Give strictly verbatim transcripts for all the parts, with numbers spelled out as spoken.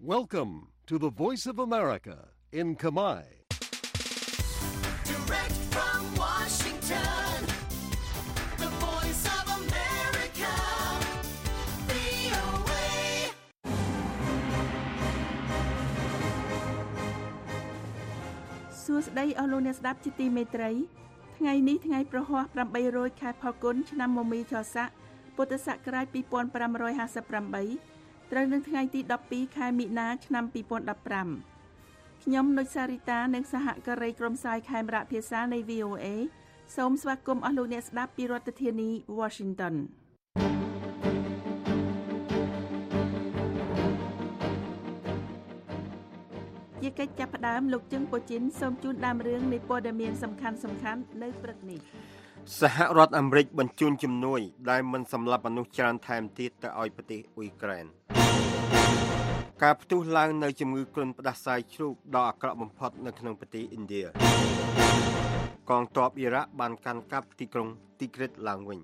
Welcome to the Voice of America in Khmer. Direct from Washington, the Voice of America, វី អូ เอសួស្តីអស់លោកអ្នកស្ដាប់ជាទីមេត្រីថ្ងៃនេះថ្ងៃប្រហ័សប្រាំបីរោចខែផល្គុនឆ្នាំមមីឆស័កពុទ្ធសករាជពីរពាន់ប្រាំរយហាសិបប្រាំបីត្រូវនឹងថ្ងៃទីដប់ពីរខែមិនិនាឆ្នាំពីរពាន់ដប់ប្រាំខ្ញុំនុចសារីតានិងសហការីក្រុមផ្សាយខេមរៈភាសានៃ វី អូ เอ សូមស្វាគមន៍អស់លោកអ្នកស្ដាប់ពីរដ្ឋធានី Washington ជាកិច្ចចាប់ផ្ដើមលោកជឹងពូជីនសូមជូនដើមរឿងនៃព័ត៌មានសំខាន់សំខាន់នៅព្រឹកនេះសហរដ្ឋអាមេរិកបញ្ជូនជំនួយដែលមិនសម្លាប់មនុស្សច្រើនថែមទៀតទៅឲ្យប្រទេសអ៊ុយក្រែនការផ្ទុះឡើងនៅជំងឺគ្រុនផ្ដាសាយជ្រូកដ៏អាក្រក់បំផុតនៅក្នុងប្រទេសឥណ្ឌាកងទ័ពអ៊ីរ៉ាក់បានកាន់កាប់ទីក្រុងទីក្រិតឡើងវិញ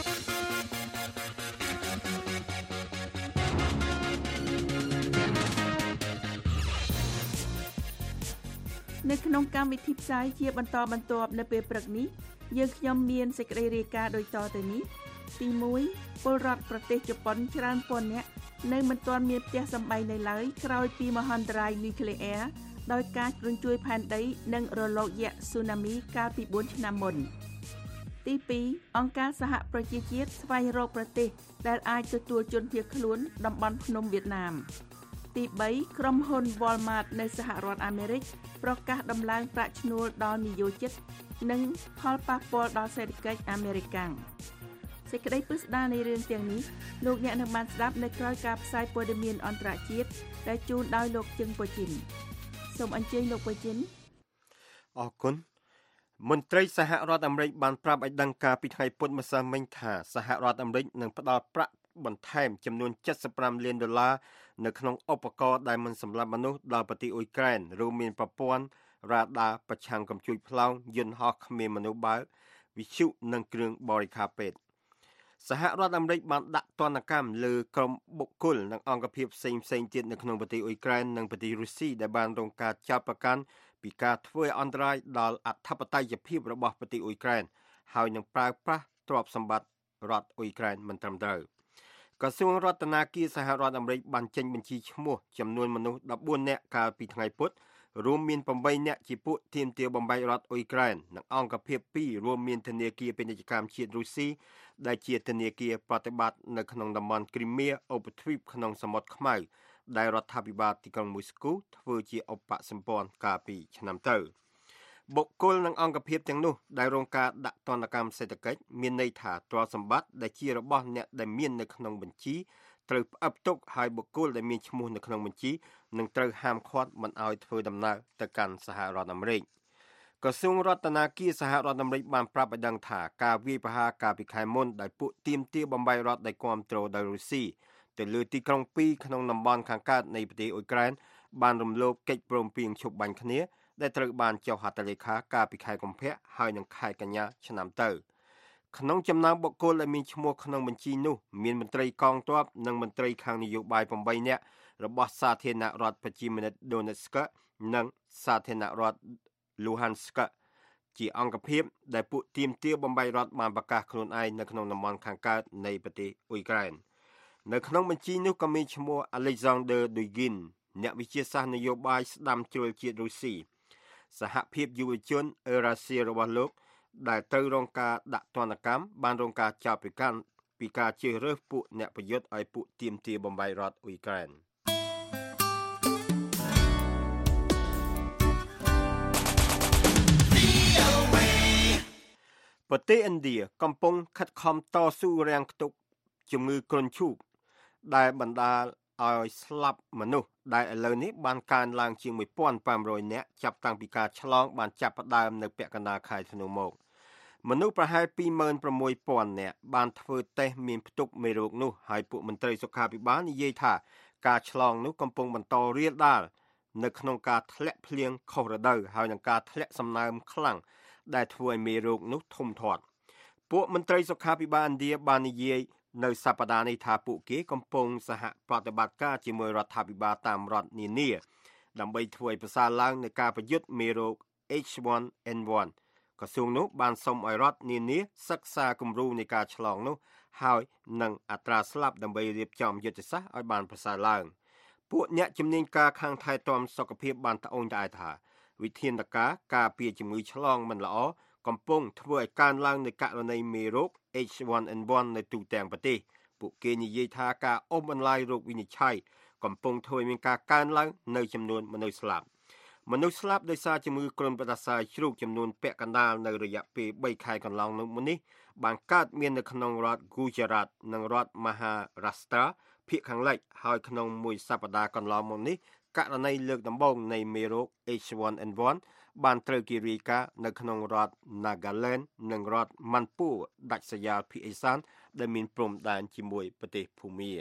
នៅក្នុងកម្មវិធីផ្សាយជាបន្តបន្ទាប់នៅពេលព្រឹកនេះយើងខ្ញុំមានសេចក្តីរាយការណ៍ដូចតទៅនេះទីមួយពលរដ្ឋប្រទេសជប៉ុនច្រើនពាន់នាក់នៅមិនទាន់មានផ្ទះសម្បែងនៅឡើយក្រោយពីមហន្តរាយនុយក្លេអ៊ែរដោយការជ្រុញជួយផែនដីនិងរលកយក្សស៊ូណាមីកាលពីបួនឆ្នាំមុនទីពីរអង្គការសហប្រជាជាតិស្វែងរកប្រទេសដែលអាចទទួលជនភៀសខ្លួនតំបន់ភ្នំវៀតណាមទីបីក្រុមហ៊ុន Walmart នៅសហរដ្ឋអាមេរិកប្រកាសដំឡើងប្រាក់ឈ្នួលដល់និយោជិតនិងផលប៉ះពាល់ដល់សេដ្ឋកិច្ចអាមេរិកកាំងសេចក្តីពិស្ដារនៃរឿងទាំងនេះលោកអ្នកនឹងបានស្ដាប់នៅក្រោយការផ្សាយព័ត៌មានអន្តរជាតិដែលជូនដោយលោកជឹងពូជីនសូមអញ្ជើញលោកពូជីនអរគុណមន្ត្រីសហរដ្ឋអាមេរិកបានប្រាប់ឲ្យដឹងការពីថ្ងៃពុធម្សិលមិញថាសហរដ្ឋអាមេរិកនឹងផ្ដល់ប្រាក់បន្ថែមចំនួនเจ็ดสิบห้าលានដុល្លារនៅក្នុងឧបករណ៍ដែលមិនសម្លាប់មនុស្សដល់ប្រទេសអ៊ុយក្រែនរួមមានប្រព័ន្ធរ៉ាដាប្រឆាំងកំជួចផ្លោងយន្តហោះគ្មានមនុស្សបើកវិទ្យុនិងគ្រឿងបរិក្ខារពេទ្យសហរដ្ឋអាមេរិកបានដាក់ទណ្ឌកម្មលើក្រុមបុគ្គលនិងអង្គភាពផ្សេងផ្សេងទៀតនៅក្នុងប្រទេសអ៊ុយក្រែននិងប្រទេសរុស្ស៊ីដែលបានរងការចាប់ប្រកាន់ពីការធ្វើអន្តរាយដល់អធិបតេយ្យភាពរបស់ប្រទេសអ៊ុយក្រែនហើយនឹងប្រើប្រាស់ទ្រព្យសម្បត្តិរដ្ឋអ៊ុយក្រែនមិនត្រឹមត្រូវក្រសួងរដ្ឋាភិបាលសហរដ្ឋអាមេរិកបានចេញបញ្ជីឈ្មោះចំនួនមនុស្សដប់បួននាក់កាលពីថ្ងៃពុធរួមមានแปดនាក់ជាពួកទាមទារបំបែករដ្ឋអ៊ុយក្រែននិងអង្គភាពពីររួមមានធនាគារពាណិជ្ជកម្មជាតិរុស្ស៊ីដែលជាធនាគារប្រតិបត្តិនៅក្នុងតំបន់គ្រីមៀឧបទ្វីបក្នុងសមុទ្រខ្មៅដែលរដ្ឋាភិបាលទីក្រុងម៉ូស្គូធ្វើជាឧបសម្ព័ន្ធកាលពីឆ្នាំទៅបុគ្គលនិងអង្គភាពទាំងនោះដែលរងការដាក់ទណ្ឌកម្មសេដ្ឋកិច្ចមានន័យថាទ្រព្យសម្បត្តិដែលជារបស់អ្នកដែលមាននៅក្នុងបញ្ជីត្រូវផ្អាប់ទុកឲ្យបុគ្គលដែលមានឈ្មោះនៅក្នុងបញ្ជីនឹងត្រូវហាមឃាត់មិនឲ្យធ្វើដំណើរទៅកាន់សហរដ្ឋអាមេរិកក្រសួងរដ្ឋាភិបាលសហរដ្ឋអាមេរិកបានប្រាប់ឲ្យដឹងថាការវាយប្រហារកាលពីខែមុនដោយពួកទាមទារបំបែករដ្ឋដែលគាំទ្រដោយរុស្ស៊ីទៅលើទីក្រុងពីរក្នុងតំបន់ខាងកើតនៃប្រទេសអ៊ុយក្រែនបានរំលោភកិច្ចព្រមព្រៀងឈប់បាញ់គ្នាដែលត្រូវបានចុះហត្ថលេខាកាលពីខែកុម្ភៈហើយនឹងខែកញ្ញាឆ្នាំទៅក្នុងចំណោមបុគ្គលដែលមានឈ្មោះក្នុងបញ្ជីនោះមានមន្ត្រីកងទ័ពនិងមន្ត្រីខាងនយោបាយแปดនាក់របស់សាធារណរដ្ឋប្រជាមានិត Donetsk និងសាធារណរដ្ឋ Luhansk ជាអង្គភាពដែលពួកទាមទារបំបែករដ្ឋបានប្រកាសខ្លួនឯងនៅក្នុងតំបន់ខាងកើតនៃប្រទេសអ៊ុយក្រែននៅក្នុងបញ្ជីនោះក៏មានឈ្មោះ Alexander Dugin អ្នកវិទ្យាសាស្ត្រនយោបាយស្ដាំជ្រុលជាតិរុស្ស៊ីសហភាពយុវជនអឺរ៉ាស៊ីរបស់លោកដែលត្រូវរងការដាក់ទណ្ឌកម្មបានរងការចោទប្រកាន់ពីការជ្រើសរើសពួកអ្នកប្រយុទ្ធឲ្យពួកទាមទារបំបែករដ្ឋអ៊ុយក្រែនប្រទេសឥណ្ឌាកំពុងខិតខំតស៊ូរាំងខ្ទប់ជំងឺគ្រុនឈូកដែលបណ្ដាលឲ្យស្លាប់មនុស្សដែលឥឡូវនេះបានកើនឡើងជាងmột nghìn tám trămនាក់ចាប់តាំងពីការឆ្លងបានចាប់ផ្ដើមនៅពាក់កណ្ដាលខែធ្នូមកមនុស្សប្រហែលtwo thousand six hundredនាក់បានធ្វើតេស្តមានផ្ទុកមេរោគនោះហើយពួកមន្ត្រីសុខាភិបាលនិយាយថាការឆ្លងនោះកំពុងបន្តរាលដាលនៅក្នុងការធ្លាក់ភ្លៀងខុសរដូវហើយនឹងការធ្លាក់សំណើមខ្លាំងដែលធ្វើឲ្យមេរោគនោះធំធាត់ពួកមន្ត្រីសុខាភិបាលឥណ្ឌាបាននិយាយនៅសប្តាហ៍នេះថាពួកគេកំពុងសហប្រតិបត្តិការជាមួយរដ្ឋាភិបាលតាមរដ្ឋនានាដើម្បីធ្វើឲ្យប្រសើរឡើងនៃការប្រយុទ្ធមេរោគ H one N one ក្រសួងនោះបានសុំឲ្យរដ្ឋនានាសិក្សាគំរូនៃការឆ្លងនោះហើយនឹងអត្រាស្លាប់ដើម្បីរៀបចំយុទ្ធសាស្ត្រឲ្យបានប្រសើរឡើងពួកអ្នកជំនាញការខាងថែទាំសុខភាពបានត្អូញត្អែថាវិធានការការពារជំងឺឆ្លងមិនល្អកំពុងធ្វើឲ្យកើនឡើងនៃករណីមេរោគ H one N one នៅទូទាំងប្រទេសពួកគេនិយាយថាការអូសបន្លាយរោគវិនិច្ឆ័យកំពុងធ្វើឲ្យមានការកើនឡើងនៅចំនួនមនុស្សស្លាប់មនុស្សស្លាប់ដោយសារជំងឺគ្រុនផ្ដាសាយជ្រូកចំនួនពាក់កណ្ដាលនៅរយៈពេលបីខែកន្លងមកនេះបានកើតមាននៅក្នុងរដ្ឋ Gujarat និងរដ្ឋ Maharashtra ភាគខាងលិចហើយក្នុងមួយសប្តាហ៍កន្លងមកនេះករណីលើកដំបូងនៃមេរោគ H one N one បានត្រូវគេរាយការណ៍នៅក្នុងរដ្ឋ Nagaland និងរដ្ឋ Manipur ដាច់ស្រយាលភាគឦសានដែលមានព្រំដែនជាមួយប្រទេសភូមា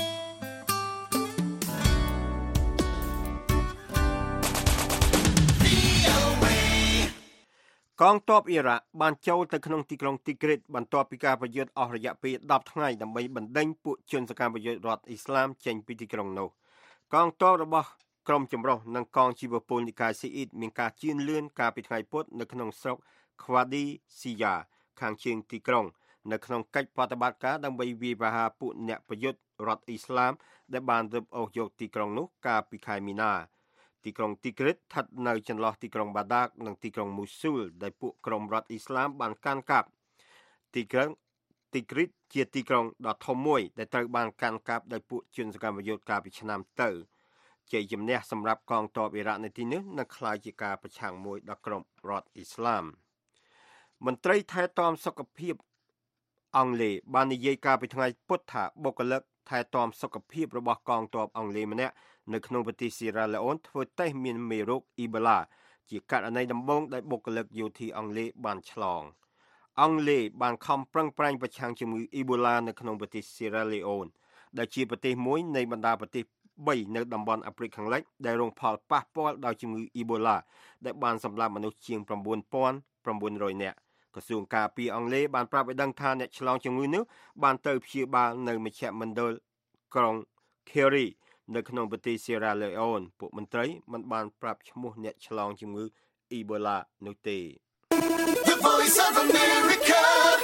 កងទ័ពអ៊ីរ៉ាក់បានចូលទៅក្នុងទីក្រុងទីក្រីតបន្ទាប់ពីការប្រយុទ្ធអស់រយៈពេលដប់ថ្ងៃដើម្បីបណ្ដេញពួកជនសកម្មប្រយុទ្ធរដ្ឋអ៊ីស្លាមចេញពីទីក្រុងនោះកងទ័ពរបស់ក្រុមចម្រុះនិងកងជីវពលនិកាយស៊ីអ៊ីតមានការជឿនលឿនកាលពីថ្ងៃពុធនៅក្នុងស្រុក Khwadi Siya ខាងជើងទីក្រុងនៅក្នុងកិច្ចប្រតិបត្តិការដើម្បីវាយប្រហារពួកអ្នកប្រយុទ្ធរដ្ឋអ៊ីស្លាមដែលបានរឹបអូសយកទីក្រុងនោះកាលពីខែមីនាទីក្រុងទីក្រីតស្ថិតនៅចន្លោះទីក្រុងបាដាកនិងទីក្រុងមូស៊ូលដែលពួកក្រុមរដ្ឋអ៊ីស្លាមបានកាន់កាប់ទីក្រុងទីក្រីតជាទីក្រុងដ៏ធំមួយដែលត្រូវបានកាន់កាប់ដោយពួកជនសកម្មយុទ្ធកាលពីឆ្នាំទៅជ័យជំនះសម្រាប់កងទ័ពអ៊ីរ៉ាក់នៅទីនេះនឹងក្លាយជាការប្រឆាំងមួយដល់ក្រុមរដ្ឋអ៊ីស្លាមមន្ត្រីថែទាំសុខភាពអង់គ្លេសបាននិយាយកាលពីថ្ងៃពុធថាបុគ្គលិកថែទាំសុខភាពរបស់កងទ័ពអង់គ្លេសម្នាក់នៅក្នុងប្រទេសស៊ីរ៉ាឡេអូនធ្វើតេស្តមានមេរោគអ៊ីបូឡាជាករណីដំបូងដែលបុគ្គលិកយោធាអង់គ្លេសបានឆ្លងអង់គ្លេសបានខំប្រឹងប្រែងប្រឆាំងជំងឺអ៊ីបូឡានៅក្នុងប្រទេសស៊ីរ៉ាឡេអូនដែលជាប្រទេសមួយនៃបណ្ដាប្រទេសបីនៅតំបន់អាហ្វ្រិកខាងលិចដែលរងផលប៉ះពាល់ដោយជំងឺអ៊ីបូឡាដែលបានសម្លាប់មនុស្សជាង៩ពាន់៩រយនាក់ក្រសួងការពារអង់គ្លេសបានប្រាប់ឲ្យដឹងថាអ្នកឆ្លងជំងឺនេះបានទៅព្យាបាលនៅមជ្ឈមណ្ឌលក្រុង Kerry នៅក្នុងប្រទេសស៊ីរ៉ាឡេអូនពួកមន្ត្រីមិនបានប្រាប់ឈ្មោះអ្នកឆ្លងជំងឺអ៊ីបូឡានោះទេ The Voice of America,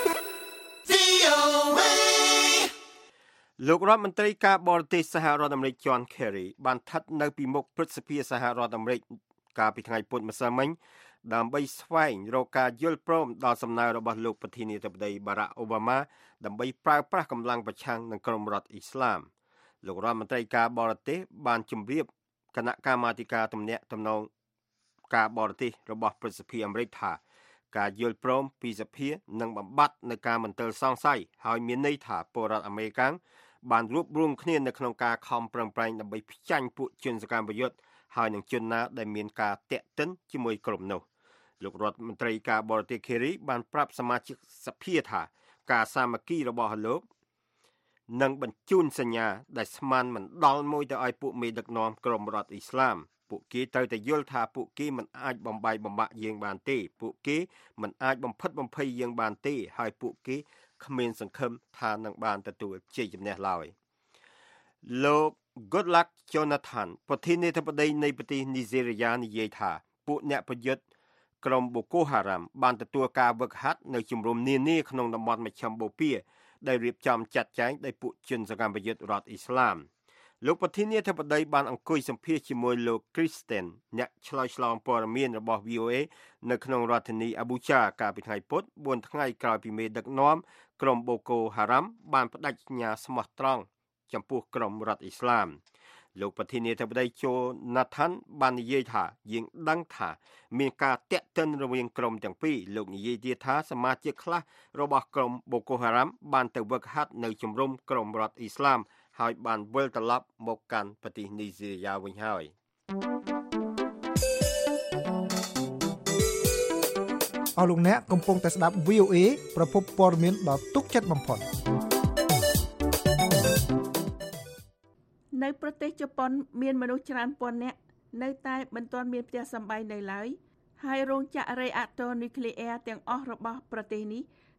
V O A លោករដ្ឋមន្ត្រីការបរទេសសហរដ្ឋអាមេរិក John Kerry បានស្ថិតនៅពីមុខព្រឹទ្ធសភាសហរដ្ឋអាមេរិកកាលពីថ្ងៃពុធម្សិលមិញដើម្បីស្វែងរកការយល់ព្រមដល់សំណើរបស់លោកប្រធានាធិបតី Barack Obama ដើម្បីប្រើប្រាស់កម្លាំងប្រឆាំងនឹងក្រុមរដ្ឋអ៊ីស្លាមលោករដ្ឋមន្ត្រីការបរទេសបានជម្រាបគណៈកម្មាធិការទំនាក់ទំនងការបរទេសរបស់ព្រឹទ្ធសភាអាមេរិកថាការយល់ព្រមពីសភានឹងបំបត្តិនៅការមន្ទិលសង្ស័យហើយមានន័យថាពលរដ្ឋអាមេរិកបានរួបរวมគ្នានៅក្នុងការខំប្រឹងប្រែងដើម្បីផ្ចាញ់ពួកជនសកម្មប្រយុទ្ធហើយនឹងជនណាដែលមានការតាក់ទិនជាមួយក្រុមនោះលោករដ្ឋមន្ត្រីការបរទេស Kerry បានប្រាប់សមាជិកសភាថាការសាមគ្គីរបស់លោកនឹងបញ្ជូនសញ្ញាដែលស្មានមិនដល់មួយទៅឲ្យពួកមេដឹកនាំក្រុមរដ្ឋអ៊ីស្លាមពួកគេត្រូវតែយល់ថាពួកគេមិនអាចបំបាយបំបាក់យើងបានទេពួកគេមិនអាចបំផិតបំភ័យយើងបានទេហើយពួកគេគ្មានសង្ឃឹមថានឹងបានទទួលជ័យជំនះឡើយលោក Goodluck Jonathan ប្រធានាធិបតីនៃប្រទេសនីហ្សេរីយ៉ានិយាយថាពួកអ្នកប្រយុទ្ធក្រុម Boko Haram បានទទួលការវឹកហាត់នៅជំរំនានាក្នុងតំបន់មជ្ឈមបូព៌ាដែលរៀបចំចាត់ចែងដោយពួកជនសកម្មប្រយុទ្ធរដ្ឋអ៊ីស្លាមលោកប្រធានាធិបតីបានអង្គុយសម្ភាសជាមួយលោក Kristen អ្នកឆ្លើយឆ្លងព័ត៌មានរបស់ V O A នៅក្នុងរដ្ឋធានី Abuja កាលពីថ្ងៃពុធបួនថ្ងៃក្រោយពីមេដឹកនាំក្រុម Boko Haram បានបដិញ្ញាស្មោះត្រង់ចំពោះក្រុមរដ្ឋអ៊ីស្លាមលោកប្រធានាធិបតី Jonathan បាននិយាយថាយើងដឹងថាមានការតាក់ទិនរវាងក្រុមទាំងពីរលោកនិយាយទៀតថាសមាជិកខ្លះរបស់ក្រុម Boko Haram បានទៅវឹកហាត់នៅជំរំក្រុមរដ្ឋអ៊ីស្លាមហើយបានវិលត្រឡប់មកកាន់ប្រទេសនីហ្សេរីយ៉ាវិញហើយអស់លោកអ្នកកំពុងតែស្ដាប់ V O A ប្រភពព័ត៌មានដ៏ទុកចិត្តបំផុតនៅប្រទេសជប៉ុនមានមនុស្សច្រើនពាន់នាក់នៅតែមិនទាន់មានផ្ទះសម្បែងនៅឡើយហើយរោងចក្ររេអាក់ទ័រនុយក្លេអ៊ែរទាំងអស់របស់ប្រទេសនេះ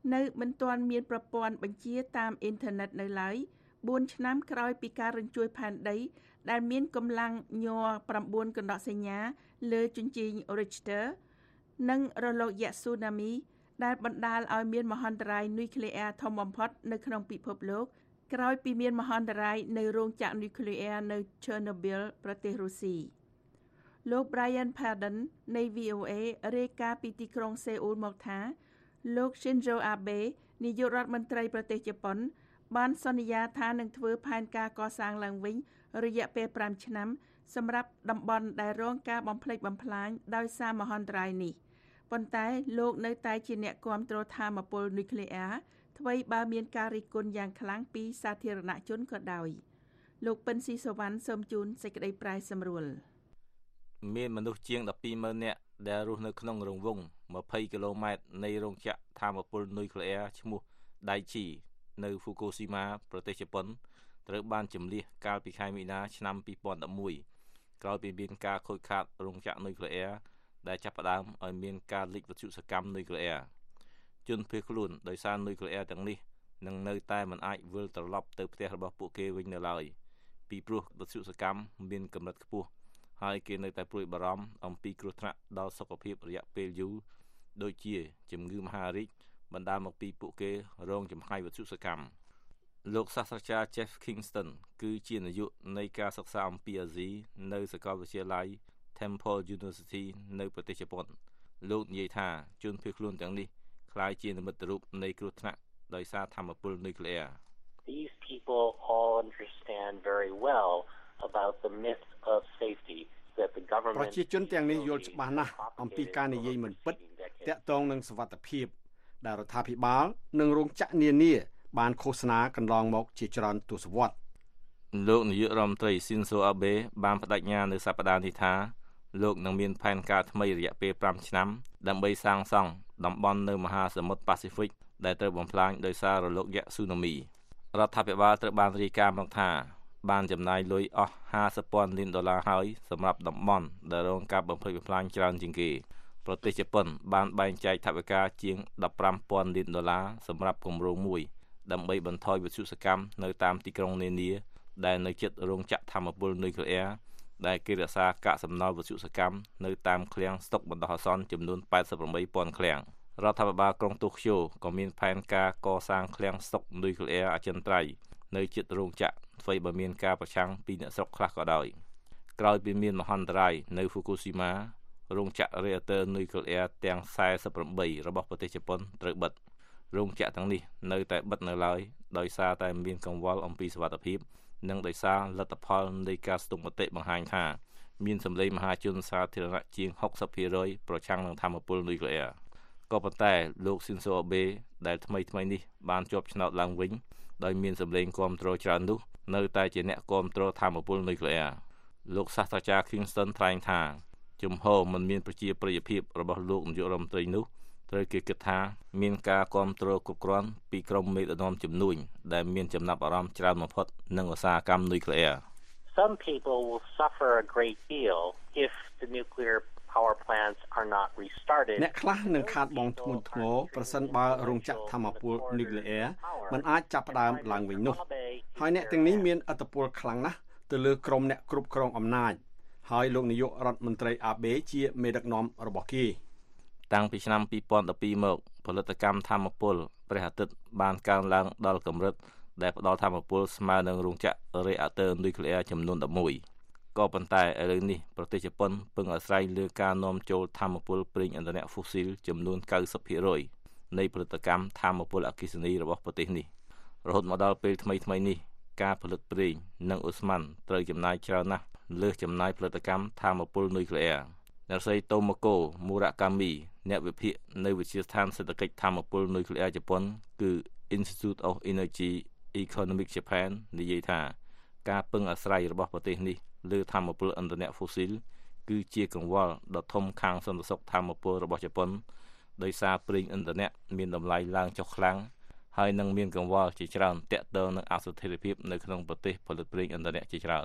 នៅមិនទាន់មានប្រព័ន្ធបញ្ជាតាមអ៊ីនធឺណិតនៅឡើយបួនឆ្នាំក្រោយពីការរញ្ជួយផែនដីដែលមានកម្លាំងញ័រ៩កណ្ដកសញ្ញាលើជញ្ជីង Richter និងរលកយក្សស៊ូណាមីដែលបណ្ដាលឲ្យមានមហន្តរាយនុយក្លេអ៊ែរធំបំផុតនៅក្នុងពិភពលោកក្រោយពីមានមហន្តរាយនៅរោងចក្រនុយក្លេអ៊ែរនៅ Chernobyl ប្រទេសរុស្ស៊ីលោក Brian Padden នៃ វី អូ เอ រាយការណ៍ពីទីក្រុងសេអ៊ូលមកថាលោក Shinzo Abe នាយករដ្ឋមន្ត្រីប្រទេសជប៉ុនបានសន្យាថានឹងធ្វើផែនការកសាងឡើងវិញរយៈពេលប្រាំឆ្នាំសម្រាប់តំបន់ដែលរងការបំផ្លិចបំផ្លាញដោយសារមហន្តរាយនេះប៉ុន្តែលោកនៅតែជាអ្នកគាំទ្រថាមពលនុយក្លេអ៊ែរថ្មីបើមានការរិះគន់យ៉ាងខ្លាំងពីសាធារណជនក៏ដោយលោកពិនស៊ីសវណ្ណសូមជូនសេចក្តីប្រាយសម្រួលមានមនុស្សជាងដប់ពីរម៉ឺននាក់ដែលរស់នៅក្នុងរង្វង់ยี่สิบគីឡូម៉ែត្រនៃរោងចក្រថាមពលនុយក្លេអ៊ែរឈ្មោះ Daiichi នៅ Fukushima ប្រទេសជប៉ុនត្រូវបានជម្លៀសកាលពីខែមីនាឆ្នាំពីរពាន់ដប់មួយក្រោយពីមានការខូចខាតរោងចក្រនុយក្លេអ៊ែរដែលចាប់ផ្ដើមឲ្យមានការលិចវត្ថុសកម្មនុយក្លេអ៊ែរជនភៀសខ្លួនដោយសារនុយក្លេអ៊ែរទាំងនេះនឹងនៅតែមិនអាចវិលត្រឡប់ទៅផ្ទះរបស់ពួកគេវិញនៅឡើយពីព្រោះវត្ថុសកម្មមានកម្រិតខ្ពស់ហើយគេនៅតែព្រួយបារម្ភអំពីគ្រោះថ្នាក់ដល់សុខភាពរយៈពេលយូរដូចជាជំងឺមហារីកបណ្ដាលមកពីពួកគេរងចំហាយវត្ថុសកម្មលោកសាស្ត្រាចារ្យ Jeff Kingston គឺជានាយកនៃការសិក្សាអំពីអាស៊ីនៅសាកលវិទ្យាល័យ Temple University នៅប្រទេសជប៉ុនលោកនិយាយថាជនភៀសខ្លួនទាំងនេះក្លាយជានិមិត្តរូបនៃគ្រោះថ្នាក់ដោយសារថាមពលនុយក្លេអ៊ែរ These people all understand very well about the myth of safety that the government ប្រជាជនទាំងនេះយល់ច្បាស់ណាស់អំពីការនិយាយមិនពិតទាក់ទងនឹងសុវត្ថិភាពដែលរដ្ឋាភិបាលនិងរោងចក្រនានាបានឃោសនាកន្លងមកជាច្រើនទសវត្សរ៍លោកនាយករដ្ឋមន្ត្រី Shinzo Abe បានបដិញ្ញានៅសប្តាហ៍នេះថាលោកនឹងមានផែនការថ្មីរយៈពេលប្រាំឆ្នាំដើម្បីសាងសង់តំបន់នៅមហាសមុទ្រប៉ាស៊ីហ្វិកដែលត្រូវបំផ្លាញដោយសាររលកយក្សស៊ូណាមីរដ្ឋាភិបាលត្រូវបានរាយការណ៍មកថាបានចំណាយលុយអស់ห้าสิบពាន់លានដុល្លារហើយសម្រាប់តំបន់ដែលរងការបំផ្លិចបំផ្លាញច្រើនជាងគេប្រទេសជប៉ុនបានបែងចែកថវិកាជាងដប់ប្រាំពាន់លានដុល្លារសម្រាប់គម្រោងមួយដើម្បីបន្ថយវិទ្យុសកម្មនៅតាមទីក្រុងនានាដែលនៅជិតរោងចក្រថាមពលនុយក្លេអ៊ែរដែលគេរក្សាកាកសំណល់វិទ្យុសកម្មនៅតាមឃ្លាំងស្តុកបណ្ដោះអាសន្នចំនួនแปดสิบแปดពាន់ឃ្លាំងរដ្ឋាភិបាលក្រុងតូក្យូក៏មានផែនការកសាងឃ្លាំងស្តុកនុយក្លេអ៊ែរអចិន្ត្រៃយ៍នៅជិតរោងចក្រអ្វីបើមានការប្រឆាំងពីអ្នកស្រុកខ្លះក៏ដោយក្រោយពីមានមហន្តរាយនៅ Fukushima រោងចក្រ reactor នុយក្លេអ៊ែរទាំង四十八របស់ប្រទេសជប៉ុនត្រូវបិទរោងចក្រទាំងនេះនៅតែបិទនៅឡើយដោយសារតែមានកង្វល់អំពីសុវត្ថិភាពនិងដោយសារលទ្ធផលនៃការស្ទង់មតិបង្ហាញថាមានសម្លេងមហាជនសាធារណៈជាងหกสิบភាគរយ ប្រឆាំងនឹងថាមពលនុយក្លេអ៊ែរក៏ប៉ុន្តែលោក Shinzo Abe ដែលថ្មីថ្មីនេះបានជាប់ឆ្នោតឡើងវិញដោយមានសម្លេងគាំទ្រច្រើននោះនៅតែជាអ្នកគាំទ្រថាមពលនុយក្លេអ៊ែរលោកសាស្ត្រាចារ្យ Kingston ថ្លែងថាជំហរមិនមានប្រជាប្រិយភាពរបស់លោកនាយករដ្ឋមន្ត្រីនោះត្រូវគេគិតថាមានការគាំទ្រគ្រប់គ្រាន់ពីក្រុមមេដឹកនាំជំនួញដែលមានចំណាប់អារម្មណ៍ច្រើនបំផុតនឹងឧស្សាហកម្មនុយក្លេអ៊ែរ Some people will suffer a great deal if the nuclear power plants are not restarted អ្នកខ្លះនឹងខាតបង់ធ្ងន់ធ្ងរប្រសិនបើរោងចក្រថាមពលនុយក្លេអ៊ែរមិនអាចចាប់ផ្ដើមឡើងវិញនោះហើយអ្នកទាំងនេះមានឥទ្ធិពលខ្លាំងណាស់ទៅលើក្រុមអ្នកគ្រប់គ្រងអំណាចហើយលោកនាយករដ្ឋមន្ត្រីអាបេជាមេដឹកនាំរបស់គេតាំងពីឆ្នាំពីរពាន់ដប់ពីរមកផលិតកម្មថាមពលព្រះអាទិត្យបានកើនឡើងដល់កម្រិតដែលផ្ដល់ថាមពលស្មើនឹងរោងចក្រ reactor នុយក្លេអ៊ែរចំនួនelevenក៏ប៉ុន្តែឥឡូវនេះប្រទេសជប៉ុនពឹងអាស្រ័យលើការនាំចូលថាមពលប្រេងឥន្ធនៈហ្វូស៊ីលចំនួនninety percentនៃផលិតកម្មថាមពលអគ្គិសនីរបស់ប្រទេសនេះរហូតមកដល់ពេលថ្មីថ្មីនេះការផលិតប្រេងនិងអូស្មန်ត្រូវចំណាយច្រើនណាស់លើសចំណាយផលិតកម្មថាមពលនុយក្លេអ៊ែរអ្នកស្រី Tomoko Murakami អ្នកវិភាគនៅវិទ្យាស្ថានសេដ្ឋកិច្ចថាមពលនុយក្លេអ៊ែរជប៉ុនគឺ Institute of Energy Economic Japan និយាយថាការពឹងអាស្រ័យរបស់ប្រទេសនេះលើថាមពលឥន្ធនៈហ្វូស៊ីលគឺជាកង្វល់ដ៏ធំខាងសន្តិសុខថាមពលរបស់ជប៉ុនដោយសារប្រេងឥន្ធនៈមានតម្លៃឡើងចុះខ្លាំងហើយនឹងមានកង្វល់ជាច្រើនទាក់ទងនឹងអស្ថិរភាពនៅក្នុងប្រទេសផលិតប្រេងឥន្ធនៈជាច្រើន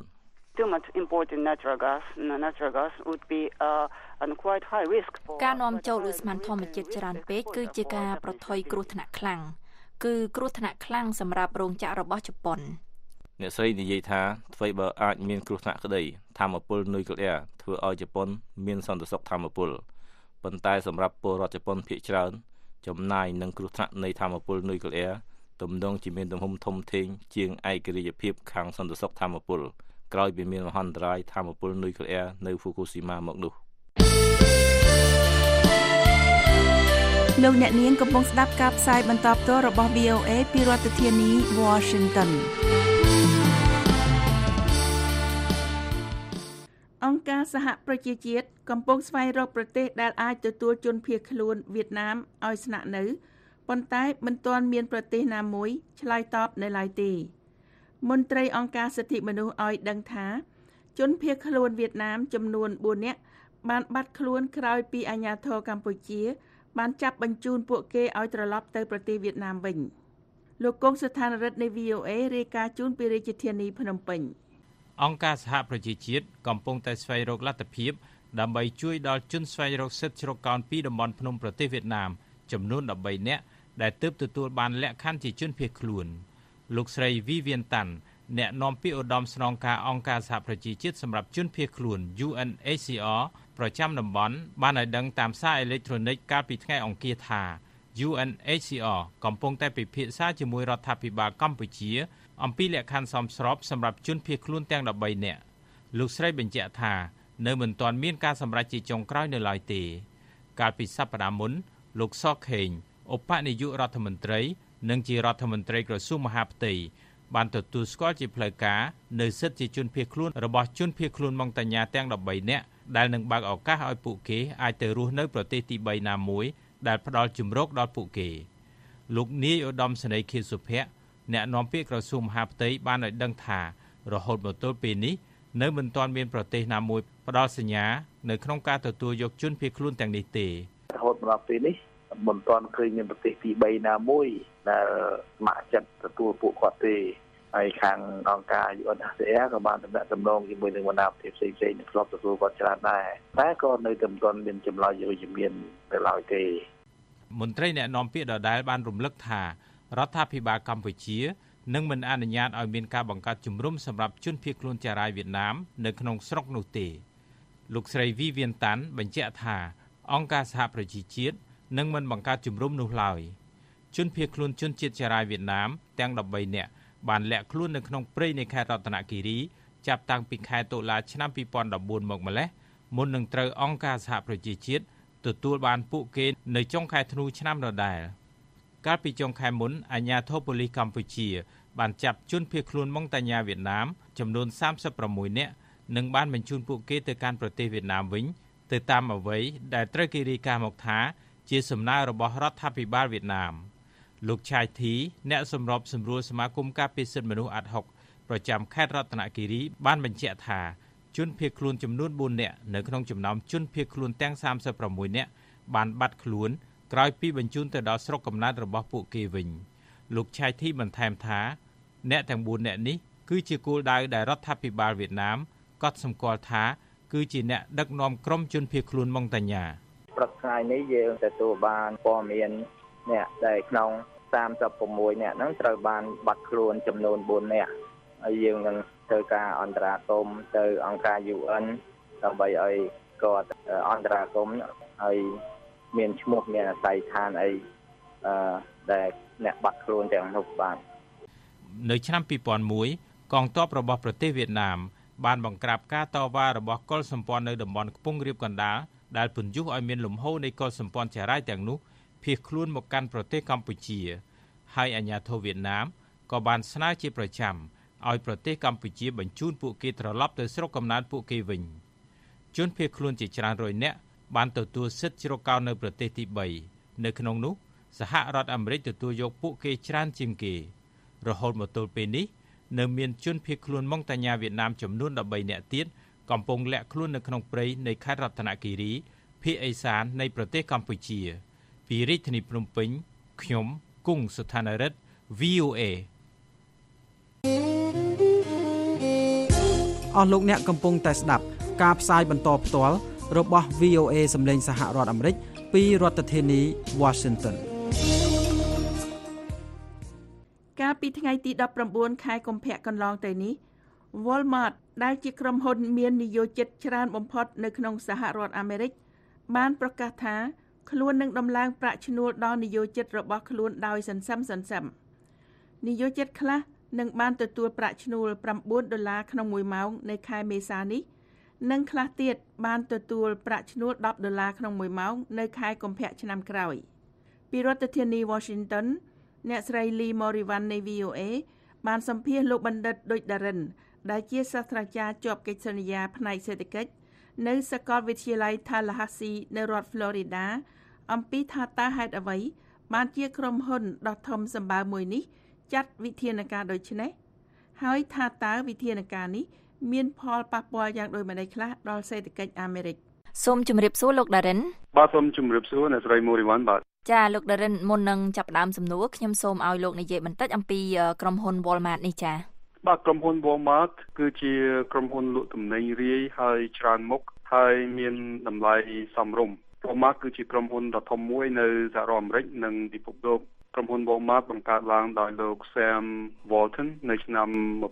Too much imported natural gas, natural gas would be uh, a quite high risk for ការនាំចូលឧស្ម័នធម្មជាតិច្រើនពេកគឺជាការប្រថុយគ្រោះថ្នាក់ខ្លាំងគឺគ្រោះថ្នាក់ខ្លាំងសម្រាប់រោងចក្ររបស់ជប៉ុនអ្នកស្រីនិយាយថាអ្វីបើអាចមានគ្រោះថ្នាក់ក្តីធម្មពលនុយក្លេអ៊ែរធ្វើឲ្យជប៉ុនមានសន្តិសុខធម្មពលប៉ុន្តែសម្រាប់ពលរដ្ឋជប៉ុនភាគច្រើនចំណាយនឹងគ្រោះថ្នាក់នៃធម្មពលនុយក្លេអ៊ែរទំនងជាមានទំហំធំធេងជាងឯករាជ្យភាពខាងសន្តិសុខធម្មពលក្រោយពីមានមហន្តរាយធម្មពលនុយក្លេអ៊ែរនៅហ្វូគូស៊ីម៉ាមកនោះលោកអ្នកនាងកំពុងស្ដាប់ការផ្សាយបន្តផ្ទាល់របស់ វី អូ អេ ពីរដ្ឋធានី Washington អង្គការសហប្រជាជាតិកំពុងស្វែងរកប្រទេសដែលអាចទទួលជនភៀសខ្លួនវៀតណាមឲ្យស្នាក់នៅប៉ុន្តែមិនទាន់មានប្រទេសណាមួយឆ្លើយតបនៅឡើយទេមន្ត្រីអង្គការសិទ្ធិមនុស្សឲ្យដឹងថាជនភៀសខ្លួនវៀតណាមចំនួនបួននាក់បានបាត់ខ្លួនក្រោយពីអាជ្ញាធរកម្ពុជាបានចាប់បញ្ជូនពួកគេឲ្យត្រឡប់ទៅប្រទេសវៀតណាមវិញលោកកុងស្ថានរិទ្ធនៃ វី អូ អេ រាយការណ៍ជូនពីរាជធានីភ្នំពេញអង្គការសហប្រជាជាតិកំពុងតែស្វែងរកលទ្ធភាពដើម្បីជួយដល់ជនស្វែងរកសិទ្ធិជ្រកកោនពីតំបន់ភ្នំប្រទេសវៀតណាមចំនួនដប់បីនាក់ដែលទើបទទួលបានលក្ខខណ្ឌជាជនភៀសខ្លួនលោកស្រី Vivian Tan អ្នកនាំពាក្យឧត្តមស្នងការអង្គការសហប្រជាជាតិសម្រាប់ជនភៀសខ្លួន ยู เอ็น เอช ซี អារ ប្រចាំតំបន់បានឲ្យដឹងតាមសារអេឡិចត្រូនិកកាលពីថ្ងៃអង្គារថា ยู เอ็น เอช ซี អារ កំពុងតែពិភាក្សាជាមួយរដ្ឋាភិបាលកម្ពុជាអំពីលក្ខខណ្ឌសមស្របសម្រាប់ជនភៀសខ្លួនទាំងដប់បីនាក់លោកស្រីបញ្ជាក់ថានៅមិនទាន់មានការសម្រេចជាចុងក្រោយនៅឡើយទេកាលពីសប្តាហ៍មុនលោកសខេងឧបនាយករដ្ឋមន្ត្រីនិងជារដ្ឋមន្ត្រីក្រសួងមហាផ្ទៃបានទទួលស្គាល់ជាផ្លូវការនៅសិទ្ធិជាជនភៀសខ្លួនរបស់ជនភៀសខ្លួនម៉ុងតាញ៉ាទាំងដប់បីនាក់ដែលនឹងបើកឱកាសឲ្យពួកគេអាចទៅរស់នៅប្រទេសទីបីណាមួយដែលផ្ដល់ជម្រកដល់ពួកគេលោកនាយឧត្តមសេនីយ៍ខៀវសុភ័ក្រអ្នកនាំពាក្យក្រសួងមហាផ្ទៃបានឲ្យដឹងថារហូតមកទល់ពេលនេះនៅមិនទាន់មានប្រទេសណាមួយផ្ដល់សញ្ញានៅក្នុងការទទួលយកជនភៀសខ្លួនទាំងនេះទេរហូតមកពេលនេះមិនទាន់ឃើញមានប្រទេសទីបីណាមួយដែលស្ម័គ្រចិត្តទទួលពួកគាត់ទេហើយខាងអង្គការ ยู เอ็น เอช ซี អារ ក៏បានតំណាក់តំណងជាមួយនឹងបណ្ដាប្រទេសផ្សេងៗដែលធ្លាប់ទទួលគាត់ច្រើនដែរតែក៏នៅតែមិនទាន់មានចម្លើយវិជ្ជមានទៅឡើយទេមន្ត្រីអ្នកនាំពាក្យដដែលបានរំលឹកថារដ្ឋាភិបាលកម្ពុជានឹងមិនអនុញ្ញាតឲ្យមានការបង្កើតជំរំសម្រាប់ជនភៀសខ្លួនចារាយវៀតណាមនៅក្នុងស្រុកនោះទេលោកស្រី Vivian Tan បញ្ជាក់ថាអង្គការសហប្រជាជាតិនឹងមិនបង្កើតជំរំនោះឡើយជនភៀសខ្លួនជនជាតិចារាយវៀតណាមទាំងដប់បីនាក់បានលាក់ខ្លួននៅក្នុងព្រៃនៃខេត្តរតនគិរីចាប់តាំងពីខែតុលាឆ្នាំពីរពាន់ដប់បួនមកម្ល៉េះមុននឹងត្រូវអង្គការសហប្រជាជាតិទទួលបានពួកគេនៅចុងខែធ្នូឆ្នាំដដែលកាលពីចុងខែមុនអាជ្ញាធរប៉ូលីសកម្ពុជាបានចាប់ជនភៀសខ្លួនម៉ុងតាញ៉ាវៀតណាមចំនួនសាមសិបប្រាំមួយនាក់និងបានបញ្ជូនពួកគេទៅកាន់ប្រទេសវៀតណាមវិញទៅតាមអ្វីដែលត្រូវគេរាយការណ៍មកថាជាសំណើរបស់រដ្ឋាភិបាលវៀតណាមលោកឆាយធីអ្នកសម្របសម្រួលសមាគមការពារសិទ្ធិមនុស្សអាត់ហុកប្រចាំខេត្តរតនគិរីបានបញ្ជាក់ថាជនភៀសខ្លួនចំនួនបួននាក់នៅក្នុងចំណោមជនភៀសខ្លួនទាំងសាមសិបប្រាំមួយនាក់បានបាត់ខ្លួនក្រោយពីបញ្ជូនទៅដល់ស្រុកកំណើតរបស់ពួកគេវិញលោកឆាយធីបន្ថែមថាអ្នកទាំងបួននាក់នេះគឺជាគោលដៅដែលរដ្ឋាភិបាលវៀតណាមកត់សម្គាល់ថាគឺជាអ្នកដឹកនាំក្រុមជនភៀសខ្លួនម៉ុងតាញ៉ាព្រឹកថ្ងៃនេះយើងទទួលបានព័ត៌មានអ្នកដែលក្នុងសាមសិបប្រាំមួយនាក់ហ្នឹងត្រូវបានបាត់ខ្លួនចំនួនបួននាក់ហើយយើងនឹងធ្វើការអន្តរាគមន៍ទៅអង្គការ ยู เอ็น ដើម្បីឲ្យគាត់អន្តរាគមន៍ឲ្យមានឈ្មោះមានអាស័យដ្ឋានអីអឺដែលអ្នកបាត់ខ្លួនទាំងនោះបាននៅឆ្នាំពីរពាន់មួយកងទ័ពរបស់ប្រទេសវៀតណាមបានបង្ក្រាបការតវ៉ារបស់កុលសម្ព័ន្ធនៅតំបន់ខ្ពង់រាបកណ្ដាលដែលពន្យុះឲ្យមានលំហូរនៃកុលសម្ព័ន្ធចារាយទាំងនោះភៀសខ្លួនមកកាន់ប្រទេសកម្ពុជាហើយអាជ្ញាធរវៀតណាមក៏បានស្នើជាប្រចាំឲ្យប្រទេសកម្ពុជាបញ្ជូនពួកគេត្រឡប់ទៅស្រុកកំណើតពួកគេវិញជនភៀសខ្លួនជាច្រើនរយនាក់បានទទួលសិទ្ធិជ្រកកោននៅប្រទេសទីបីនៅក្នុងនោះសហរដ្ឋអាមេរិកទទួលយកពួកគេច្រើនជាងគេរហូតមកទល់ពេលនេះនៅមានជនភៀសខ្លួនម៉ុងតាញ៉ាវៀតណាមចំនួនដប់បីនាក់ទៀតកំពុងលាក់ខ្លួននៅក្នុងព្រៃនៃខេត្តរតនគិរីភាគឦសាននៃប្រទេសកម្ពុជាពីរាជធានីភ្នំពេញខ្ញុំគង់សុថានរិទ្ធ វី អូ អេអអស់លោកអ្នកកំពុងតែស្ដាប់ការផ្សាយបន្តផ្ទាល់របស់ វី អូ เอ សំឡេងសហរដ្ឋអាមេរិកពីរដ្ឋធានី Washington កាលពីថ្ងៃទីដប់ប្រាំបួនខែកុម្ភៈកន្លងទៅនេះ Walmart ដែលជាក្រុមហ៊ុនមាននិយោជិតច្រើនបំផុតនៅក្នុងសហរដ្ឋអាមេរិកបានប្រកាសថាខ្លួននឹងដំឡើងប្រាក់ឈ្នួលដល់និយោជិតរបស់ខ្លួនដោយសន្សឹមសន្សឹមនិយោជិតខ្លះនឹងបានទទួលប្រាក់ឈ្នួលប្រាំបួនដុល្លារក្នុងមួយម៉ោងនៅខែមេសានេះនិងខ្លះទៀតបានទទួលប្រាក់ឈ្នួលដប់ដុល្លារក្នុងមួយម៉ោងនៅខែកុម្ភៈឆ្នាំក្រោយពីរដ្ឋធានី Washington អ្នកស្រី Lee Morivan នៃ វី អូ เอ បានសម្ភាសន៍លោកបណ្ឌិតដូចដារិនដែលជាសាស្ត្រាចារ្យជាប់កិច្ចសន្យាផ្នែកសេដ្ឋកិច្ចនៅសាកលវិទ្យាល័យ Tallahassee នៅរដ្ឋ Florida អំពីថាតើហេតុអ្វីបានជាក្រុមហ៊ុនដ៏ធំសម្បើមមួយនេះចាត់វិធានការដូចនេះហើយថាតើវិធានការនេះមានផលប៉ះពាល់យ៉ាងដូចម្តេចខ្លះដល់សេដ្ឋកិច្ចអាមេរិកសូមជម្រាបសួរលោកដារិនបាទសូមជម្រាបសួរអ្នកស្រី Morivan បាទចាលោកដារិនមុននឹងចាប់ផ្ដើមសំណួរខ្ញុំសូមឲ្យលោកនិយាយបន្តិចអំពីក្រុមហ៊ុន Walmart នេះចាបាទក្រុមហ៊ុន Walmart គឺជាក្រុមហ៊ុនលក់ទំនិញរាយហើយច្រើនមុខហើយមានតម្លៃសមរម្យ Walmart គឺជាក្រុមហ៊ុនដ៏ធំមួយនៅសហរដ្ឋអាមេរិកនិងពិភពលោកក្រុមហ៊ុន Walmart បង្កើតឡើងដោយលោក Sam Walton នៅឆ្នាំ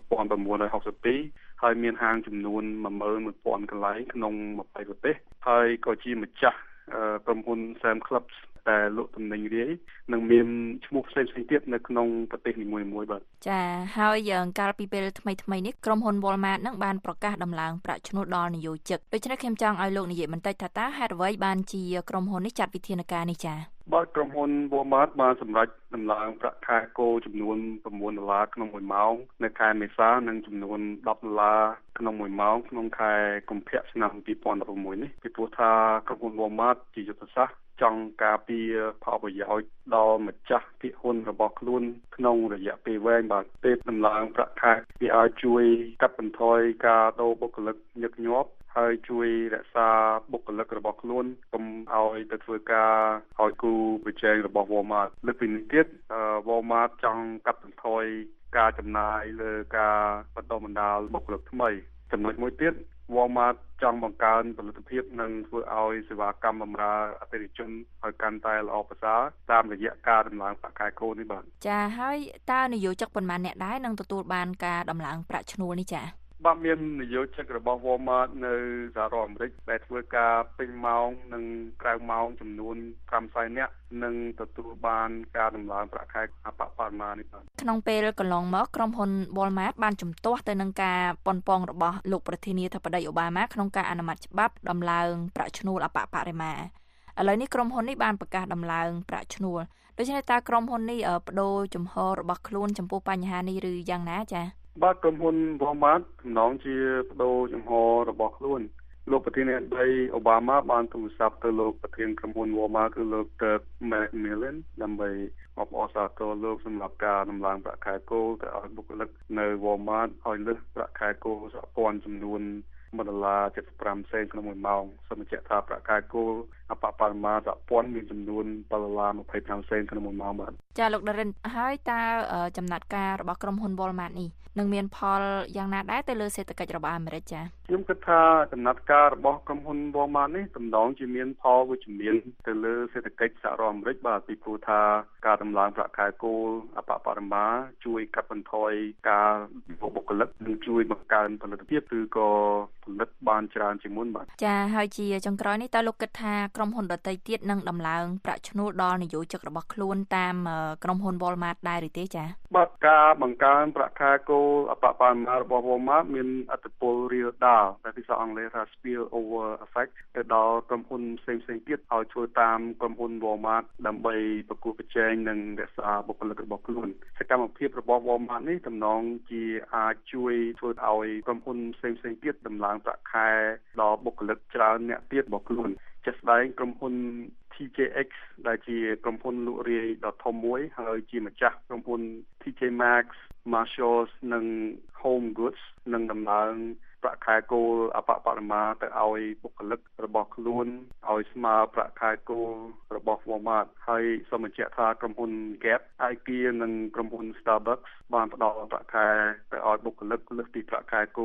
1962ហើយមានហាងចំនួន one thousand one hundred កន្លែងក្នុងtwentyប្រទេសហើយក៏ជាម្ចាស់ក្រុមហ៊ុន Sam Clubs ដែលលក់ទំនិញរាយនិងមានឈ្មោះផ្សេងៗទៀតនៅក្នុងប្រទេសនីមួយៗបាទចាហើយយ៉ាងកាលពីពេលថ្មីៗនេះក្រុមហ៊ុន Walmart នឹងបានប្រកាសដំឡើងប្រាក់ឈ្នួលដល់និយោជិតដូច្នេះខ្ញុំចង់ឲ្យលោកនិយាយបន្តិចថាតើហេតុអ្វីបានជាក្រុមហ៊ុននេះចាត់វិធានការនេះចាបាទក្រុមហ៊ុន Walmart បានសម្រេចដំឡើងប្រាក់ខែគោចំនួនnineដុល្លារក្នុងមួយម៉ោងនៅខែមេសានិងចំនួនtenដុល្លារក្នុងមួយម៉ោងក្នុងខែកុម្ភៈឆ្នាំtwenty sixteenនេះពីព្រោះថាក្រុមហ៊ុន Walmart ជាយុទ្ធសាស្ត្រចង់ការពារផលប្រយោជន៍ដល់ម្ចាស់ភាគហ៊ុនរបស់ខ្លួនក្នុងរយៈពេលវែងបាទពេលដំឡើងប្រាក់ខែវាអាចជួយកាត់បន្ថយការដូរបុគ្គលិកញឹកញាប់ហើយជួយរក្សាបុគ្គលិករបស់ខ្លួនកុំឲ្យទៅធ្វើការឲ្យគូប្រជែងរបស់ Walmart លើសពីនេះទៀត Walmart ចង់កាត់បន្ថយការចំណាយលើការបន្តបណ្ដាលបុគ្គលិកថ្មីចំណុចមួយទៀត Walmart ចង់បង្កើនផលិតភាពនិងធ្វើឲ្យសេវាកម្មបម្រើអតិថិជនឲ្យកាន់តែល្អប្រសើរតាមរយៈការដំឡើងប្រាក់ខែគោនេះបាទចាហើយតើនយោជិកប៉ុន្មានអ្នកដែរនឹងទទួលបានការដំឡើងប្រាក់ឈ្នួលនេះចាបាទមាននយោជិករបស់ Walmart នៅសហរដ្ឋអាមេរិកដែលធ្វើការពេញម៉ោងនិងក្រៅម៉ោងចំនួនfiveសែននាក់នឹងទទួលបានការដំឡើងប្រាក់ខែអបបរមានេះបាទក្នុងពេលកន្លងមកក្រុមហ៊ុន Walmart បានជំទាស់ទៅនឹងការប៉ុនប៉ងរបស់លោកប្រធានាធិបតីអូបាម៉ាក្នុងការអនុម័តច្បាប់ដំឡើងប្រាក់ឈ្នួលអបបរមាឥឡូវនេះក្រុមហ៊ុននេះបានប្រកាសដំឡើងប្រាក់ឈ្នួលដូច្នេះតើក្រុមហ៊ុននេះបដូរជំហររបស់ខ្លួនចំពោះបញ្ហានេះឬយ៉ាងណាចា៎បាទក្រុមហ៊ុន Walmart តំណងជាបដូរចំហរបស់ខ្លួនលោកប្រធានាធិបតីអូបាម៉ាបានទូរស័ព្ទទៅលោកប្រធានក្រុមហ៊ុន Walmart គឺលោក Dirk McMillan ដើម្បីអបអរសាទរលោកសម្រាប់ការដំឡើងប្រាក់ខែគោទៅឲ្យបុគ្គលិកនៅ Walmart ឲ្យលើសប្រាក់ខែគោសហព័ន្ធចំនួនone dollar seventy-fiveសេនក្នុងមួយម៉ោងសូមបញ្ជាក់ថាប្រាក់ខែគោអបបរមាសហព័ន្ធមានចំនួនseven dollar twenty-fiveសេនក្នុងមួយម៉ោងបាទចាលោកដារិនហើយតើចំណាត់ការរបស់ក្រុមហ៊ុន Walmart នេះនឹងមានផលយ៉ាងណាដែរទៅលើសេដ្ឋកិច្ចរបស់អាមេរិកចាខ្ញុំគិតថាចំណាត់ការរបស់ក្រុមហ៊ុន Walmart នេះតំណងជាមានផលវិជ្ជមានទៅលើសេដ្ឋកិច្ចសហរដ្ឋអាមេរិកបាទពីព្រោះថាការដំឡើងប្រាក់ខែគោអបបរមាជួយកាត់បន្ថយការបុគ្គលិកនិងជួយបង្កើនផលិតភាពឬក៏ផលិតបានច្រើនជាងមុនបាទចាហើយជាចុងក្រោយនេះតើលោកគិតថាក្រុមហ៊ុនដទៃទៀតនឹងដំឡើងប្រាក់ឈ្នួលដល់និយោជិករបស់ខ្លួនតាមក្រុមហ៊ុន Walmart ដែរឬទេចាបាទការបង្កើនប្រាក់ខែគោអបបរមារបស់ Walmart មានអត្ថប្រយោជន៍រាលដាលដែលភាសាអង់គ្លេសថា spill over effect ទៅដល់ក្រុមហ៊ុនផ្សេងៗទៀតឲ្យធ្វើតាមក្រុមហ៊ុន Walmart ដើម្បីប្រកួតប្រជែងនិងរក្សាបុគ្គលិករបស់ខ្លួនសកម្មភាពរបស់ Walmart នេះតំណងជាអាចជួយធ្វើឲ្យក្រុមហ៊ុនផ្សេងៗទៀតដំឡើងប្រាក់ខែដល់បុគ្គលិកច្រើនអ្នកទៀតរបស់ខ្លួនជាក់ស្ដែងក្រុមហ៊ុន T J X ដែលជាក្រុមហ៊ុនលក់រាយដ៏ធំមួយហើយជាម្ចាស់ក្រុមហ៊ុន T J Maxx Marshalls និង Home Goods នឹងដំឡើងប្រាក់ខែគោអបបរមាទៅឲ្យបុគ្គលិករបស់ខ្លួនឲ្យស្មើប្រាក់ខែគោរបស់ Walmart ហើយសូមបញ្ជាក់ថាក្រុមហ៊ុន Gap, IKEA និងក្រុមហ៊ុន Starbucks បានផ្ដល់ប្រាក់ខែទៅឲ្យបុគ្គលិកលើសពីប្រាក់ខែគោ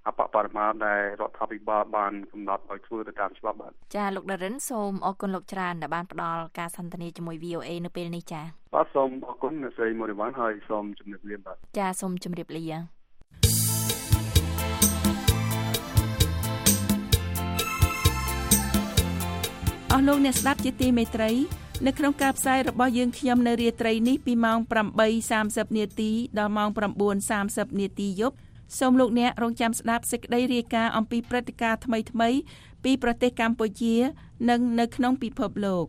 អបបរមាដែលរដ្ឋាភិបាលបានកំណត់ឲ្យធ្វើទៅតាមច្បាប់បាទចាលោកដារិនសូមអរគុណលោកច្រើនដែលបានផ្ដល់ការសន្ទនាជាមួយ វី អូ អេ នៅពេលនេះចាបាទសូមអរគុណអ្នកស្រីមូរីវ៉ាន់ហើយសូមជម្រាបលាបាទចាសូមជម្រាបលាអស់លោកអ្នកស្ដាប់ជាទីមេត្រីនៅក្នុងការផ្សាយរបស់យើងខ្ញុំនៅរាត្រីនេះពីម៉ោង ប្រាំបីសាមសិប នាទីដល់ម៉ោង ប្រាំបួនសាមសិប នាទីយប់សូមលោកអ្នករងចាំស្ដាប់សេចក្តីរាយការណ៍អំពីព្រឹត្តិការណ៍ថ្មីៗពីប្រទេសកម្ពុជានិងនៅក្នុងពិភពលោក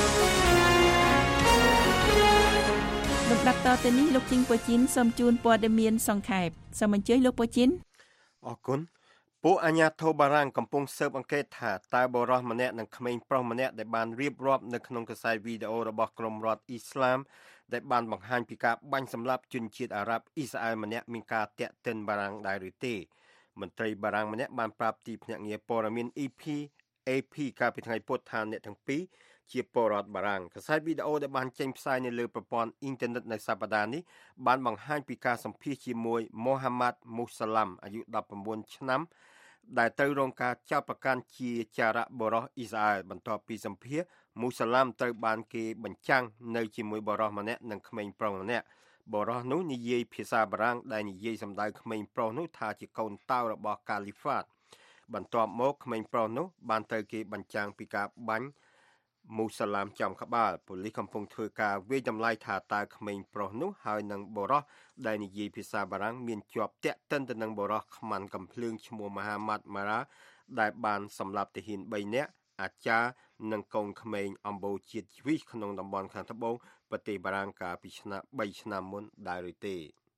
លំដាប់តទៅនេះលោកជីងប៉ូជីនសូមជូនព័ត៌មានសង្ខេបសូមអញ្ជើញលោកប៉ូជីនអរគុណពួកអាជ្ញាធរបារាំងកំពុងស៊ើបអង្កេតថាតើបុរសម្នាក់និងក្មេងប្រុសម្នាក់ដែលបានរៀបរាប់នៅក្នុងខ្សែវីដេអូរបស់ក្រុមរដ្ឋអ៊ីស្លាមដែលបានបង្ហាញពីការបាញ់សម្លាប់ជនជាតិអារ៉ាប់អ៊ីស្រាអែលម្នាក់មានការតាក់ទិនបារាំងដែរឬទេមន្ត្រីបារាំងម្នាក់បានប្រាប់ទីភ្នាក់ងារព័ត៌មាន អេ ភី អេ ភី កាលពីថ្ងៃពុធថាអ្នកទាំងពីរជាពលរដ្ឋបារាំងខ្សែវីដេអូដែលបានចេញផ្សាយនៅលើប្រព័ន្ធអ៊ីនធឺណិតនៅសប្តាហ៍នេះបានបង្ហាញពីការសម្ភាសជាមួយម៉ូហាម៉ាត់មូសាឡាំអាយុដប់ប្រាំបួនឆ្នាំដែលត្រូវរងការចោទប្រកាន់ជាចារៈបរោះអ៊ីស្រាអែលបន្ទាប់ពីសម្ភាសមូសាឡាំត្រូវបានគេបញ្ចាំងនៅជាមួយបរោះម្នាក់និងក្មេងប្រុសម្នាក់បរោះនោះនិយាយភាសាបារាំងដែលនិយាយសម្ដៅក្មេងប្រុសនោះថាជាកូនតៅរបស់កាលីហ្វាតបន្ទាប់មកក្មេងប្រុសនោះបានត្រូវគេបញ្ចាំងពីការបាញ់មូសាឡាមចំក្បាលប៉ូលីសកំពុងធ្វើការវាយតម្លៃថាតើក្មេងប្រុសនោះហើយនឹងបរោះដែលនិយាយភាសាបារាំងមានជាប់តាក់ទិនទៅនឹងបរោះខ្មាន់កំភ្លើងឈ្មោះមហាម៉ាត់ម៉ារ៉ាដែលបានសម្លាប់ទាហានបីនាក់អាចារ្យនិងកូនក្មេងអំបូរជាតិជ្វីសក្នុងតំបន់ខាងត្បូងប្រទេសបារាំងកាលពីឆ្នាំបីឆ្នាំមុនដែរឬទេ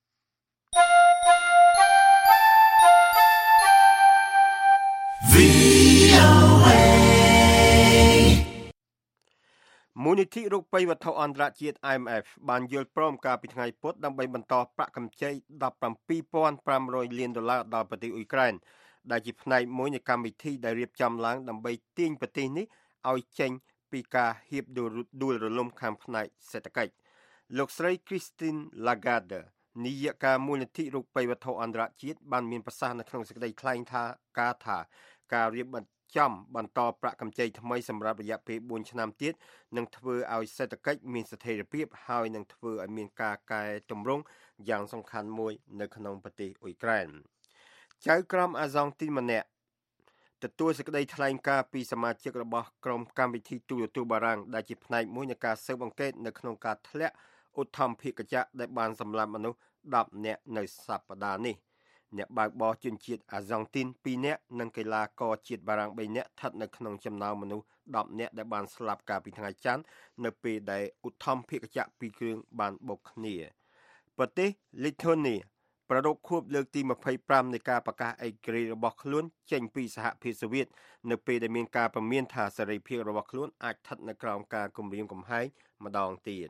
មូលនិធិរូបិយវត្ថុអន្តរជាតិ I M F បានយល់ព្រមកាលពីថ្ងៃពុធដើម្បីបន្តប្រាក់កម្ចីដប់ប្រាំពីរពាន់ប្រាំរយលានដុល្លារដល់ប្រទេសអ៊ុយក្រែនដែលជាផ្នែកមួយនៃកម្មវិធីដែលរៀបចំឡើងដើម្បីទាញប្រទេសនេះឲ្យចេញពីការហៀបដួលរលំខាងផ្នែកសេដ្ឋកិច្ចលោកស្រី Christine Lagarde នាយិកាមូលនិធិរូបិយវត្ថុអន្តរជាតិបានមានប្រសាសន៍នៅក្នុងសេចក្តីថ្លែងថាការថាការរៀបចំបន្តប្រាក់កម្ចីថ្មីសម្រាប់រយៈពេលបួនឆ្នាំទៀតនឹងធ្វើឲ្យសេដ្ឋកិច្ចមានស្ថិរភាពហើយនឹងធ្វើឲ្យមានការកែតម្រង់យ៉ាងសំខាន់មួយនៅក្នុងប្រទេសអ៊ុយក្រែនចៅក្រមអាសង់ទីនម្នាក់ទទួលសេចក្តីថ្លែងការណ៍ពីសមាជិករបស់ក្រុមកម្មវិធីទូរទស្សន៍បារាំងដែលជាផ្នែកមួយនៃការស៊ើបអង្កេតនៅក្នុងការធ្លាក់ឧទ្ធម្ភាគចក្រដែលបានសម្លាប់មនុស្សដប់នាក់នៅសប្តាហ៍នេះអ្នកបើកបរជនជាតិអាសង់ទីនពីរនាក់និងកីឡាករជាតិបារាំងបីនាក់ស្ថិតនៅក្នុងចំណោមមនុស្សដប់នាក់ដែលបានស្លាប់កាលពីថ្ងៃច័ន្ទនៅពេលដែលឧទ្ធម្ភាគចក្រពីរគ្រឿងបានបុកគ្នាប្រទេសលីថូនីប្រារព្ធខួបលើកទីម្ភៃប្រាំនៃការប្រកាសឯករាជ្យរបស់ខ្លួនចេញពីសហភាពសូវៀតនៅពេលដែលមានការព្រមានថាសេរីភាពរបស់ខ្លួនអាចស្ថិតនៅក្រោមការគំរាមកំហែងម្ដងទៀត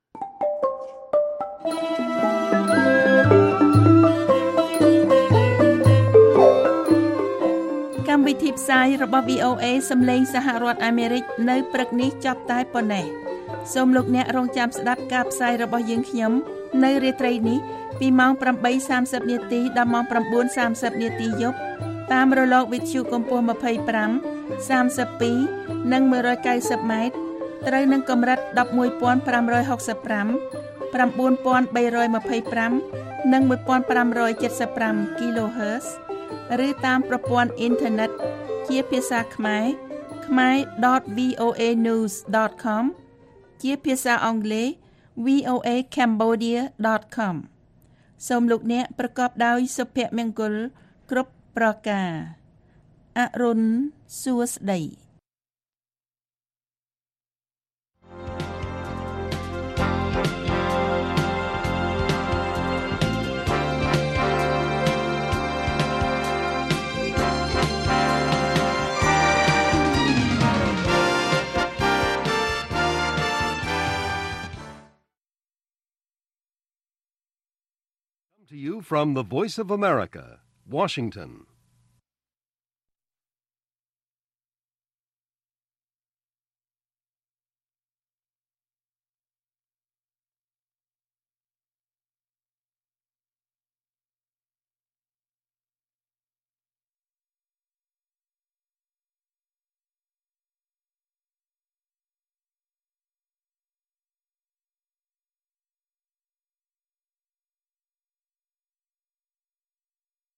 កម្មវិធីផ្សាយរបស់ វី អូ អេ សំឡេងសហរដ្ឋអាមេរិកនៅព្រឹកនេះចប់តែប៉ុណ្ណេះសូមលោកអ្នករងចាំស្ដាប់ការផ្សាយរបស់យើងខ្ញុំនៅរាត្រីនេះពីម៉ោង ប្រាំបីសាមសិប នាទីដល់ម៉ោង ប្រាំបួនសាមសិប នាទីយប់តាមរលកវិទ្យុកម្ពស់ ម្ភៃប្រាំ សាមសិបពីរ និង មួយរយកៅសិប ម៉ែត្រត្រូវនឹងកម្រិត ដប់មួយពាន់ប្រាំរយហកសិបប្រាំ ប្រាំបួនពាន់បីរយម្ភៃប្រាំ និង មួយពាន់ប្រាំរយចិតសិបប្រាំ kHz ឬតាមប្រព័ន្ធអ៊ីនធឺណិតជាភាសាខ្មែរ ខ្មែរ ដត វី អូ អេ ញូស ដត com ជាភាសាអង់គ្លេស វី អូ អេ cambodia ដត com សូមលោកអ្នកប្រកបដោយសុភមង្គលគ្រប់ប្រការអរុនសួស្តី To you from the Voice of America, Washington.